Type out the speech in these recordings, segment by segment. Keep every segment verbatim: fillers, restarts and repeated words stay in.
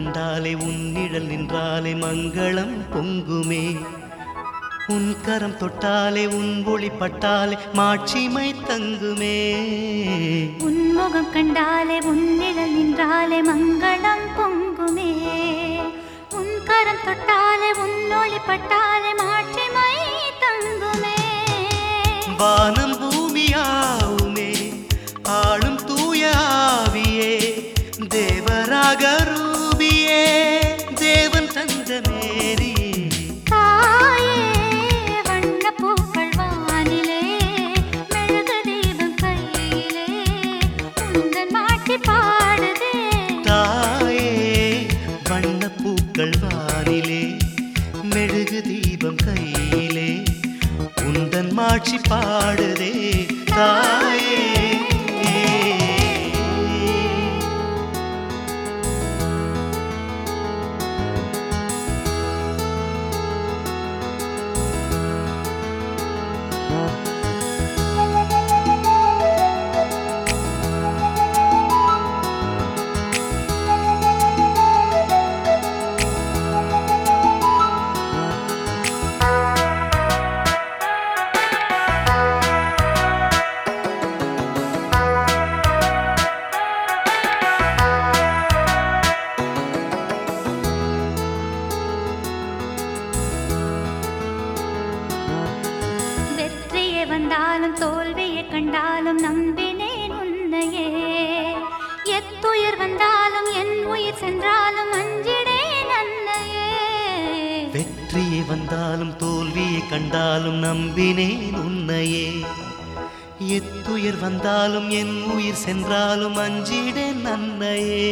கண்டாலே உன்னிழல் நின்றாலே மங்களம் பொங்குமே உன் கரம் தொட்டாலே உன் ஒளி பட்டாலே மாட்சிமை தங்குமே உன் முகம் கண்டாலே உன்னிழல் நின்றாலே மங்களம் பொங்குமே உன் கரம் தொட்டாலே உன் ஒளி பட்டாலே மாட்சிமை தங்குமே வானம் பூமியாவுமே ஆளும் தூய ஆவியே தேவராக ரூபியே தேவன் தந்த மேரியே தாயே வண்ண பூக்கள் வானிலே மெழுகு தீபம் கையிலே உந்தன் மாட்சி பாடுதே தாயே வண்ண பூக்கள் வானிலே மெழுகு தீபம் கையிலே உந்தன் மாட்சி பாடுதே தாயே வந்தாலும் தோல்வியை கண்டாலும் நம்பினேன் உன்னையே எத்துயர் வந்தாலும் என் உயிர் சென்றாலும் அஞ்சிடேன் அன்னையே வெற்றியை வந்தாலும் தோல்வியை கண்டாலும் நம்பினேன் உன்னையே எத்துயர் வந்தாலும் என் உயிர் சென்றாலும் அஞ்சிடேன் அன்னையே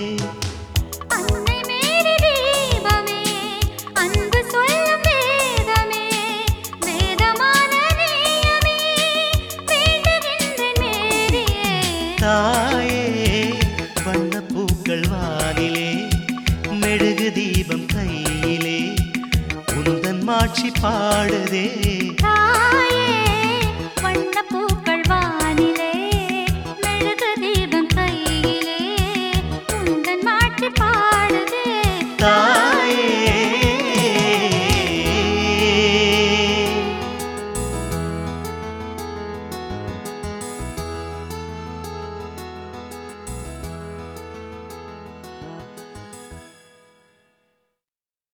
தாயே வண்ண பூக்கள் வானிலே மெழுகு தீபம் கையிலே உந்தன் மாட்சி பாடுதே.